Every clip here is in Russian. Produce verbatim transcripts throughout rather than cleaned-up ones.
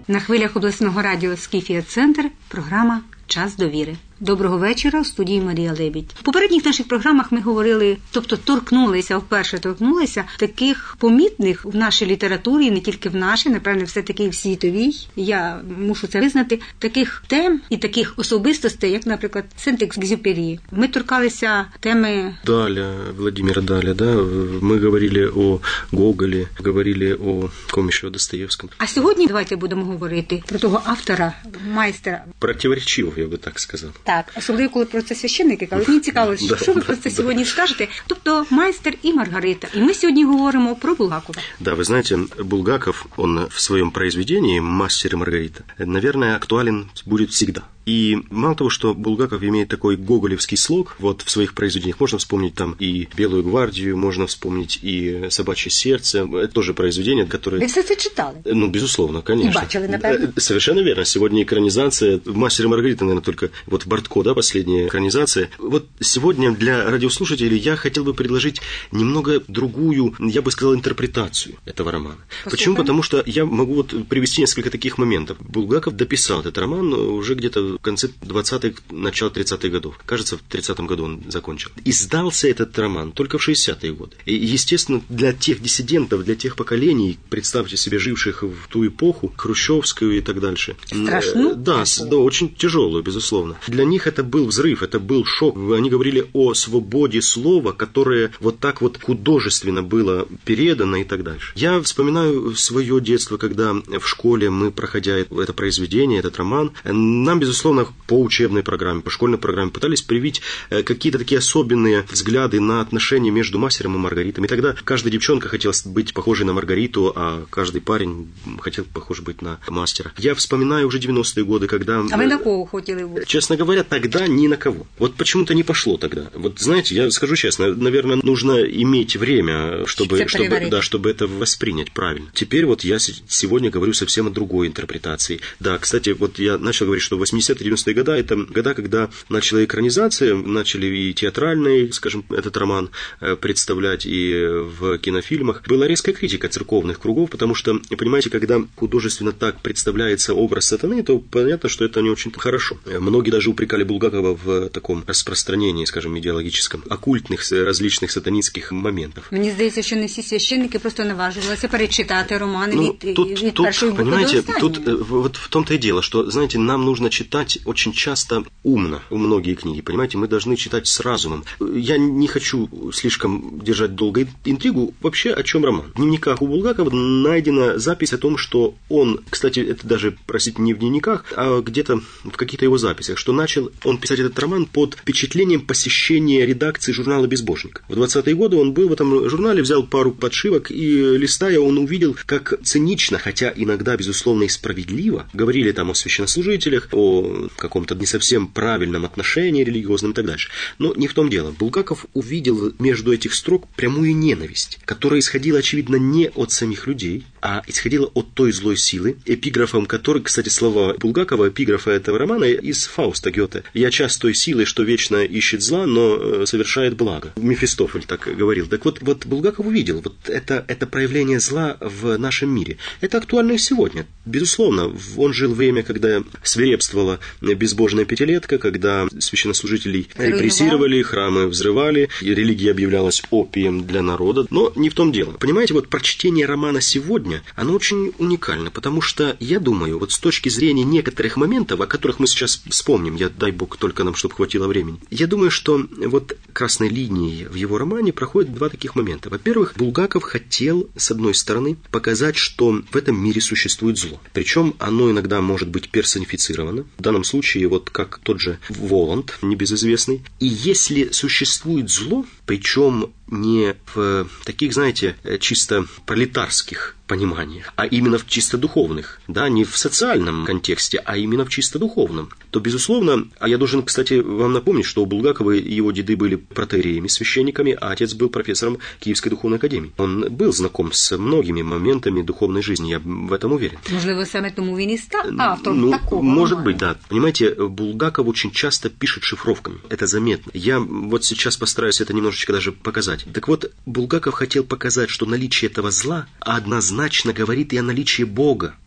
На хвилях обласного радіо «Скіфія-Центр» програма «Час довіри». Доброго вечора, у студії Марія Лебідь. В попередніх наших програмах ми говорили, тобто торкнулися, вперше торкнулися таких помітних в нашій літературі, не тільки в нашій, напевне, все-таки і в світовій, я мушу це визнати, таких тем і таких особистостей, як, наприклад, Сент-Екзюпері. Ми торкалися теми... Даля, Владимира Даля, да, ми говорили о Гоголі, говорили о ком ще, о Достоєвському. А сьогодні давайте будемо говорити про того автора, майстра. Противоречиво, я би так сказав. Так, особливо, коли про це священники кажуть. Мені цікаво, що, що ви про це сьогодні скажете. Тобто «Майстер и Маргарита». И мы сегодня говорим про Булгакова. Да, вы знаете, Булгаков, он в своем произведении «Мастер и Маргарита», наверное, актуален будет всегда. И мало того, что Булгаков имеет такой гоголевский слог вот в своих произведениях, можно вспомнить там и «Белую гвардию», можно вспомнить и «Собачье сердце». Это тоже произведения, которые... Вы все это читали? Ну, безусловно, конечно. И бачили, например? Совершенно верно. Сегодня экранизация «Мастер и Маргарита», наверное, только вот Бортко, да, последняя экранизация. Вот сегодня для радиослушателей я хотел бы предложить немного другую, я бы сказал, интерпретацию этого романа. Послушаем. Почему? Потому что я могу вот привести несколько таких моментов. Булгаков дописал этот роман уже где-то в конце двадцатых, начало тридцатых годов. Кажется, в тридцатом году он закончил. Издался этот роман только в шестидесятые годы. И, естественно, для тех диссидентов, для тех поколений, представьте себе, живших в ту эпоху, хрущевскую и так дальше. Страшно? Да, да, очень тяжелую, безусловно. Для них это был взрыв, это был шок. Они говорили о свободе слова, которое вот так вот художественно было передано и так дальше. Я вспоминаю свое детство, когда в школе мы, проходя это произведение, этот роман, нам, безусловно, по учебной программе, по школьной программе пытались привить какие-то такие особенные взгляды на отношения между мастером и Маргаритой. И тогда каждая девчонка хотела быть похожей на Маргариту, а каждый парень хотел похож быть на мастера. Я вспоминаю уже девяностые годы, когда... А вы на кого хотели быть? Честно говоря, тогда ни на кого. Вот почему-то не пошло тогда. Вот знаете, я скажу честно, наверное, нужно иметь время, чтобы, чтобы, да, чтобы это воспринять правильно. Теперь вот я сегодня говорю совсем о другой интерпретации. Да, кстати, вот я начал говорить, что восьмидесятые-девяностые годы это года, когда начала экранизация, начали и театральный, скажем, этот роман представлять и в кинофильмах. Была резкая критика церковных кругов, потому что, понимаете, когда художественно так представляется образ сатаны, то понятно, что это не очень хорошо. Многие даже упрекали Булгакова в таком распространении, скажем, идеологическом, оккультных различных сатанинских моментов. Мені здається, що не всі священники просто наважувалися перечитати романи ну, від, тут, від тут, першої букви до понимаете, останньої. тут вот в том-то и дело, что, знаете, нам нужно читать очень часто умно многие книги, понимаете, мы должны читать с разумом. Я не хочу слишком держать долго интригу. Вообще, о чем роман? В дневниках у Булгакова найдена запись о том, что он, кстати, это даже, простите, не в дневниках, а где-то в каких-то его записях, что начал он писать этот роман под впечатлением посещения редакции журнала «Безбожник». В двадцатые годы он был в этом журнале, взял пару подшивок, и, листая, он увидел, как цинично, хотя иногда, безусловно, и справедливо, говорили там о священнослужителях, о каком-то не совсем правильном отношении религиозном и так дальше. Но не в том дело. Булгаков увидел между этих строк прямую ненависть, которая исходила, очевидно, не от самих людей, а исходила от той злой силы, эпиграфом которой, кстати, слова Булгакова, эпиграфа этого романа из Фауста Гёте. «Я часть той силы, что вечно ищет зла, но совершает благо». Мефистофель так говорил. Так вот, вот Булгаков увидел вот это, это проявление зла в нашем мире. Это актуально и сегодня. Безусловно, он жил в время, когда свирепствовала безбожная пятилетка, когда священнослужителей репрессировали, храмы взрывали, и религия объявлялась опием для народа. Но не в том дело. Понимаете, вот прочтение романа сегодня, оно очень уникально, потому что, я думаю, вот с точки зрения некоторых моментов, о которых мы сейчас вспомним, я, дай бог, только нам, чтобы хватило времени, я думаю, что вот красной линией в его романе проходят два таких момента. Во-первых, Булгаков хотел, с одной стороны, показать, что в этом мире существует зло. Причем оно иногда может быть персонифицировано. В данном случае, вот как тот же Воланд, небезызвестный. И если существует зло, причем не в таких, знаете, чисто пролетарских пониманиях, а именно в чисто духовных, да, не в социальном контексте, а именно в чисто духовном, то, безусловно, а я должен, кстати, вам напомнить, что у Булгакова его деды были протоиереями, священниками, а отец был профессором Киевской духовной академии. Он был знаком с многими моментами духовной жизни, я в этом уверен. Можливо, саме тому він і став автором ну, такого может романа. быть, да. Понимаете, Булгаков очень часто пишет шифровками, это заметно. Я вот сейчас постараюсь это немножечко даже показать. Так вот, Булгаков хотел показать, что наличие этого зла однозначно говорит и о наличии Бога.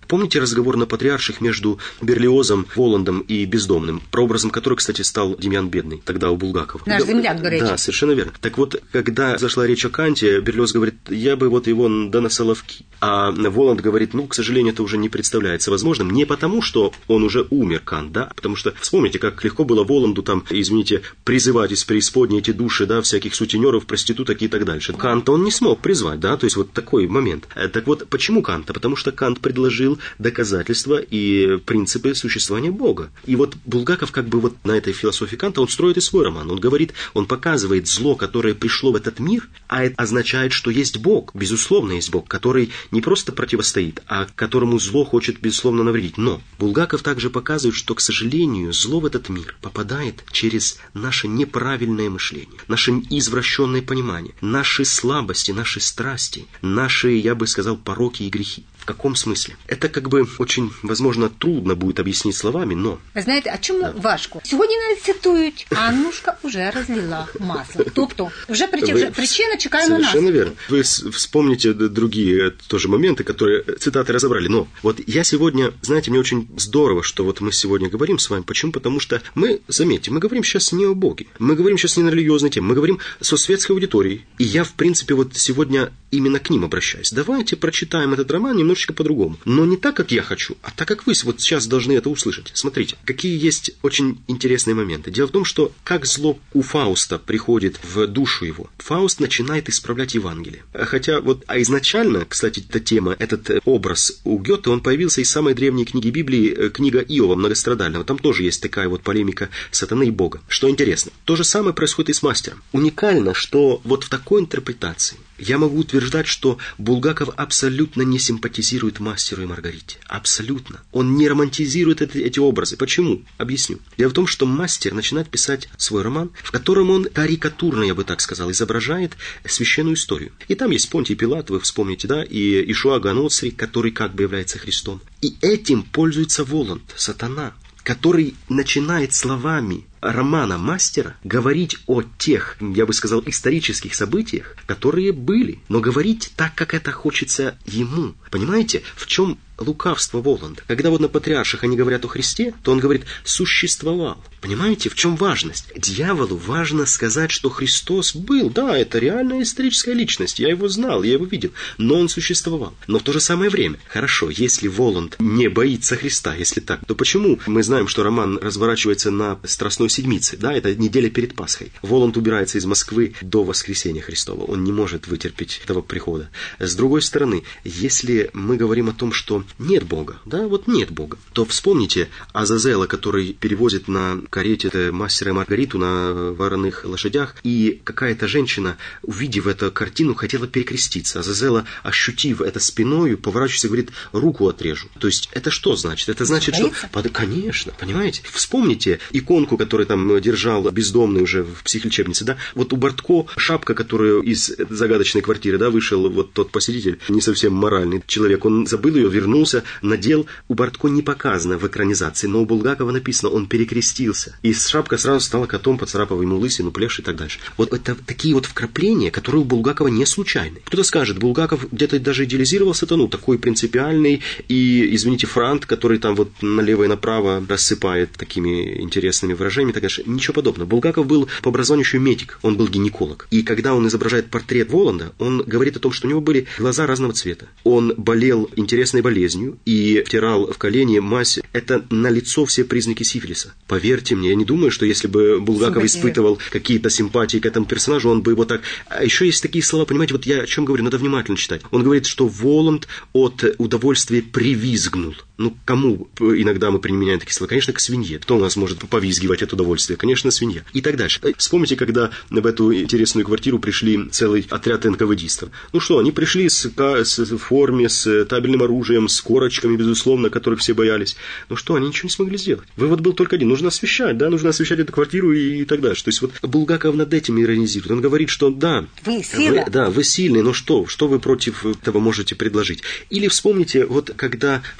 Помните разговор на Патриарших между Берлиозом, Воландом и Бездомным, прообразом которого, кстати, стал Демьян Бедный, тогда у Булгакова? Наш земляк, до речи. Да, совершенно верно. Так вот, когда зашла речь о Канте, Берлиоз говорит, я бы вот его да на Соловки. А Воланд говорит, ну, к сожалению, это уже не представляется возможным. Не потому, что он уже умер, Кант, да, потому что вспомните, как легко было Воланду там, извините, призывать из преисподней эти души, да, всяких сутенеров, проституток и так дальше. Канта он не смог призвать, да, то есть вот такой момент. Так вот, почему Канта? Потому что Кант предложил доказательства и принципы существования Бога. И вот Булгаков как бы вот на этой философии Канта, он строит и свой роман. Он говорит, он показывает зло, которое пришло в этот мир, а это означает, что есть Бог. Безусловно, есть Бог, который не просто противостоит, а которому зло хочет, безусловно, навредить. Но Булгаков также показывает, что, к сожалению, зло в этот мир попадает через наше неправильное мышление, наше извращенное понимание, наши слабости, наши страсти, наши, я бы сказал, пороки и грехи. В каком смысле? Это как бы очень, возможно, трудно будет объяснить словами, но... Ви знаєте, а чому да. важко? Сьогодні навіть цитують, Аннушка вже розлила масло. Тобто, вже, причина, вже причина чекає на нас. Совершенно верно. Вы вспомните другие тоже моменты, которые цитаты разобрали. Но вот я сегодня, знаете, мне очень здорово, что вот мы сегодня говорим с вами. Почему? Потому что мы, заметьте, мы говорим сейчас не о Боге. Мы говорим сейчас не на религиозной теме. Мы говорим со светской аудиторией. И я, в принципе, вот сегодня именно к ним обращаюсь. Давайте прочитаем этот роман немножечко по-другому. Но не так, как я хочу, а так, как вы вот сейчас должны это услышать. Смотрите, какие есть очень интересные моменты. Дело в том, что как зло у Фауста приходит в душу его, Фауст начинает исправлять Евангелие. Хотя вот, а изначально, кстати, эта тема, этот образ у Гёте, он появился из самой древней книги Библии, книга Иова Многострадального. Там тоже есть такая вот полемика сатаны и Бога. Что интересно, то же самое происходит и с мастером. Уникально, что вот в такой интерпретации я могу утверждать, что Булгаков абсолютно не симпатизирует мастеру и Маргарите. Абсолютно. Он не романтизирует эти, эти образы. Почему? Объясню. Дело в том, что мастер начинает писать свой роман, в котором он карикатурно, я бы так сказал, изображает священную историю. И там есть Понтий Пилат, вы вспомните, да, и Ишуа Ганоцри, который как бы является Христом. И этим пользуется Воланд, сатана, который начинает словами романа мастера говорить о тех, я бы сказал, исторических событиях, которые были, но говорить так, как это хочется ему. Понимаете, в чем лукавство Воланда? Когда вот на Патриарших они говорят о Христе, то он говорит «существовал». Понимаете, в чем важность? Дьяволу важно сказать, что Христос был. Да, это реальная историческая личность, я его знал, я его видел, но он существовал. Но в то же самое время, хорошо, если Воланд не боится Христа, если так, то почему мы знаем, что роман разворачивается на Страстной Седмице, да, это неделя перед Пасхой. Воланд убирается из Москвы до воскресения Христова, он не может вытерпеть этого прихода. С другой стороны, если мы говорим о том, что нет Бога, да, вот нет Бога, то вспомните Азазела, который перевозит на карете мастера и Маргариту на вороных лошадях, и какая-то женщина, увидев эту картину, хотела перекреститься. Азазела, ощутив это спиною, поворачивается и говорит, руку отрежу. То есть, это что значит? Это значит, что... Конечно, понимаете? Вспомните иконку, которую там держал бездомный уже в психлечебнице, да? Вот у Бортко шапка, которую из загадочной квартиры, да, вышел вот тот посетитель, не совсем моральный человек, он забыл ее, вернулся, надел. У Бортко не показано в экранизации, но у Булгакова написано, он перекрестился. И шапка сразу стала котом, поцарапав ему лысину, плешь и так дальше. Вот это такие вот вкрапления, которые у Булгакова не случайны. Кто-то скажет, Булгаков где-то даже идеализировал сатану, такой принципиальный и, извините, франт, который там вот налево и направо рассыпает такими интересными выражениями и так дальше. Ничего подобного. Булгаков был по образованию еще медик, он был гинеколог. И когда он изображает портрет Воланда, он говорит о том, что у него были глаза разного цвета. Он болел интересной болезнью и втирал в колени мазь. Это налицо все признаки сифилиса. Поверьте мне, я не думаю, что если бы Булгаков испытывал какие-то симпатии к этому персонажу, он бы его так... А еще есть такие слова, понимаете, вот я о чем говорю, надо внимательно читать. Он говорит, что Воланд от удовольствия привизгнул. Ну, кому иногда мы применяем такие слова? Конечно, к свинье. Кто у нас может повизгивать от удовольствия? Конечно, свинья. И так дальше. Вспомните, когда в эту интересную квартиру пришли целый отряд эн ка вэ дистов. Ну что, они пришли с, с форме, с табельным оружием, с корочками, безусловно, которых все боялись. Ну что, они ничего не смогли сделать. Вывод был только один. Нужно освещать, да, нужно освещать эту квартиру и, и так дальше. То есть вот Булгаков над этим иронизирует. Он говорит, что да, вы сильны, да, вы сильны, но что? Что вы против этого можете предложить? Или вспомните, вот когда в театре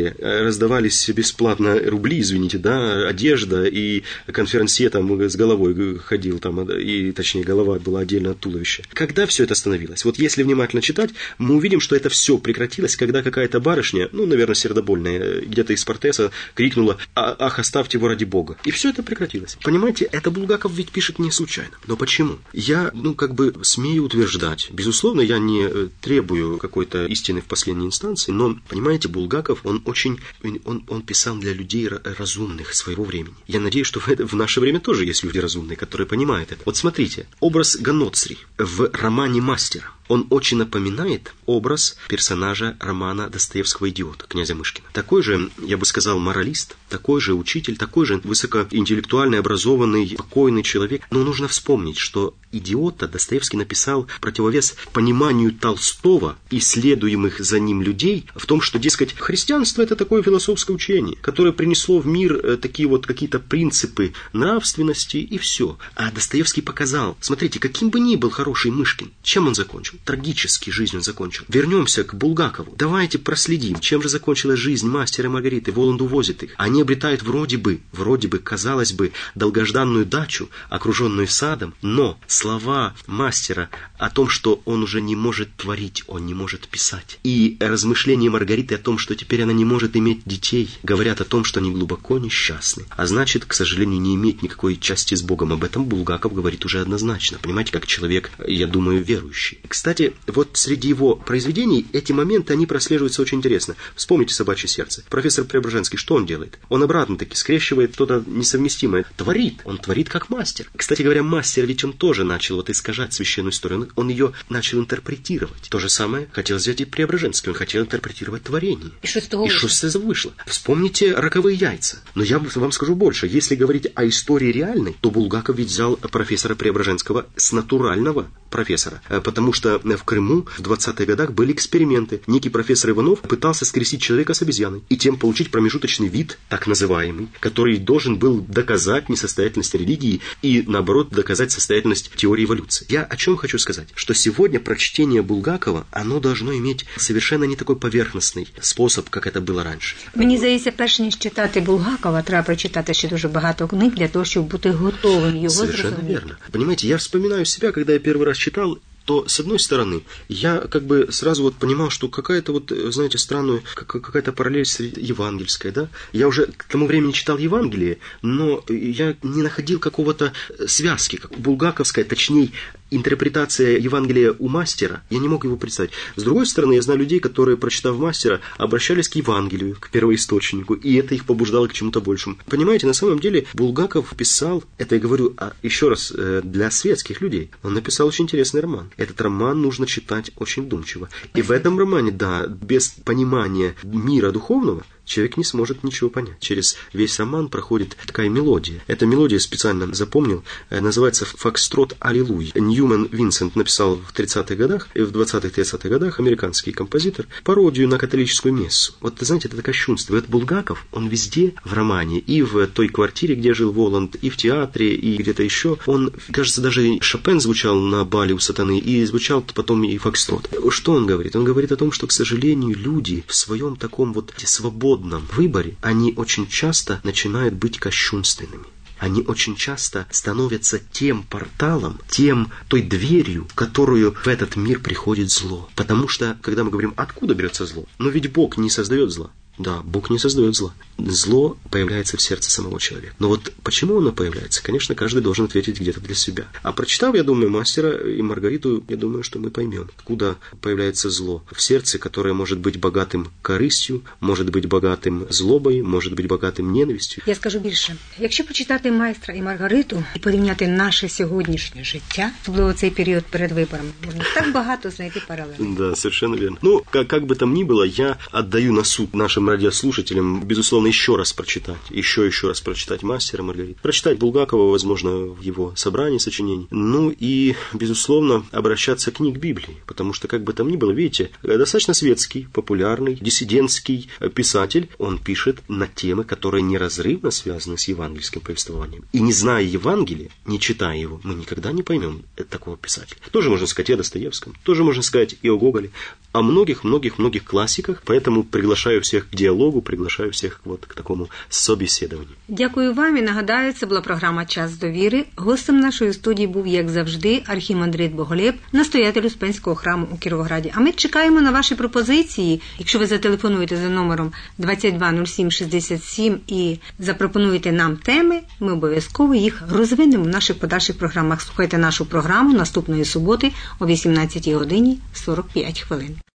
театре раздавались бесплатно рубли, извините, да, одежда, и конферансье там с головой ходил, там, и, точнее, голова была отдельно от туловища. Когда все это остановилось? Вот если внимательно читать, мы увидим, что это все прекратилось, когда какая-то барышня, ну, наверное, сердобольная, где-то из Портеса крикнула: «Ах, оставьте его ради Бога». И все это прекратилось. Понимаете, это Булгаков ведь пишет не случайно. Но почему? Я, ну, как бы смею утверждать, безусловно, я не требую какой-то истины в последней инстанции, но, понимаете, Булгаков, он очень, он, он писал для людей разумных своего времени. Я надеюсь, что в, это, в наше время тоже есть люди разумные, которые понимают это. Вот смотрите, образ Ганоцри в романе «Мастера», он очень напоминает образ персонажа романа Достоевского «Идиот» князя Мышкина. Такой же, я бы сказал, моралист, такой же учитель, такой же высокоинтеллектуальный, образованный, спокойный человек. Но нужно вспомнить, что «Идиота» Достоевский написал в противовес пониманию Толстого и следуемых за ним людей в том, что, дескать, христианство – это такое философское учение, которое принесло в мир такие вот какие-то принципы нравственности и все. А Достоевский показал, смотрите, каким бы ни был хороший Мышкин, чем он закончил? Трагически жизнь он закончил. Вернемся к Булгакову. Давайте проследим, чем же закончилась жизнь мастера и Маргариты. Воланд увозит их. Они обретают вроде бы, вроде бы, казалось бы, долгожданную дачу, окруженную садом, но слова мастера о том, что он уже не может творить, он не может писать, и размышления Маргариты о том, что теперь она не может иметь детей, говорят о том, что они глубоко несчастны. А значит, к сожалению, не иметь никакой части с Богом. Об этом Булгаков говорит уже однозначно. Понимаете, как человек, я думаю, верующий. Кстати, вот среди его произведений эти моменты, они прослеживаются очень интересно. Вспомните «Собачье сердце». Профессор Преображенский, что он делает? Он обратно-таки скрещивает что-то несовместимое. Творит. Он творит как мастер. Кстати говоря, мастер, ведь он тоже начал вот искажать священную историю. Он ее начал интерпретировать. То же самое хотел сделать и Преображенский. Он хотел интерпретировать творение. И что с того вышло? И что с этого вышло? Вспомните «Роковые яйца». Но я вам скажу больше. Если говорить о истории реальной, то Булгаков ведь взял профессора Преображенского с натурального профессора. Потому что в Крыму в двадцатых годах были эксперименты. Некий профессор Иванов пытался скрестить человека с обезьяной и тем получить промежуточный вид, так называемый, который должен был доказать несостоятельность религии и, наоборот, доказать состоятельность теории эволюции. Я о чем хочу сказать? Что сегодня прочтение Булгакова, оно должно иметь совершенно не такой поверхностный способ, как это было раньше. Мені здається, перш ніж читати Булгакова, треба прочитати ще дуже багато книг для того, щоб бути готовим його зрозуміти. Совершенно верно. Понимаете, я вспоминаю себя, когда я первый раз читал, то, с одной стороны, я как бы сразу вот понимал, что какая-то вот, знаете, странная, какая-то параллель евангельская, да? Я уже к тому времени читал Евангелие, но я не находил какого-то связки, как булгаковская, точнее, интерпретация Евангелия у мастера, я не мог его представить. С другой стороны, я знаю людей, которые, прочитав мастера, обращались к Евангелию, к первоисточнику, и это их побуждало к чему-то большему. Понимаете, на самом деле Булгаков писал, это я говорю а, еще раз, для светских людей, он написал очень интересный роман. Этот роман нужно читать очень вдумчиво. И в этом романе, да, без понимания мира духовного, человек не сможет ничего понять. Через весь роман проходит такая мелодия. Эта мелодия, специально запомнил, называется «Фокстрот Аллилуйя». Ньюман Винсент написал в тридцатых годах, и в двадцатых-тридцатых годах, американский композитор, пародию на католическую мессу. Вот, знаете, это кощунство. И вот Булгаков, он везде в романе, и в той квартире, где жил Воланд, и в театре, и где-то еще. Он, кажется, даже Шопен звучал на бале у сатаны, и звучал потом и Фокстрот. Что он говорит? Он говорит о том, что, к сожалению, люди в своем таком вот свободном выборе, они очень часто начинают быть кощунственными. Они очень часто становятся тем порталом, тем, той дверью, в которую в этот мир приходит зло. Потому что, когда мы говорим, откуда берется зло? Но ведь Бог не создает зла. Да, Бог не создает зла. Зло появляется в сердце самого человека. Но вот почему оно появляется, конечно, каждый должен ответить где-то для себя. А прочитав, я думаю, «Мастера» и «Маргариту», я думаю, что мы поймем, откуда появляется зло в сердце, которое может быть богатым корыстью, может быть богатым злобой, может быть богатим ненавистю. Я скажу більше. Якщо почитати «Майстра» і «Маргариту» і порівняти наше сьогоднішнє життя, особливо цей період перед виборами, можна так багато знайти паралелей. Да, совершенно верно. Ну, как, как бы там ни было, я отдаю на суд нашим радиослушателям, безусловно, еще раз прочитать, еще еще раз прочитать «Мастера» и Маргариту, прочитать Булгакова, возможно, в его собрании сочинений, ну и, безусловно, обращаться к книг Библии, потому что, как бы там ни было, видите, достаточно светский, популярный, диссидентский писатель, он пишет на темы, которые неразрывно связаны с евангельским повествованием. И не зная Евангелия, не читая его, мы никогда не поймем такого писателя. Тоже можно сказать и о Достоевском, тоже можно сказать и о Гоголе, о многих-многих-многих классиках, поэтому приглашаю всех диалогу, приглашаю всех вот к такому собеседованию. Дякую вам і нагадаю, це була програма «Час довіри». Гостем нашої студії був, як завжди, архімандрит Боголєб, настоятель Успенського храму у Кіровограді. А ми чекаємо на ваші пропозиції. Якщо ви зателефонуєте за номером двадцять два нуль сім шістдесят сім і запропонуєте нам теми, ми обов'язково їх розвинемо в наших подальших програмах. Слухайте нашу програму наступної суботи о вісімнадцятій годині сорок п'ять хвилин.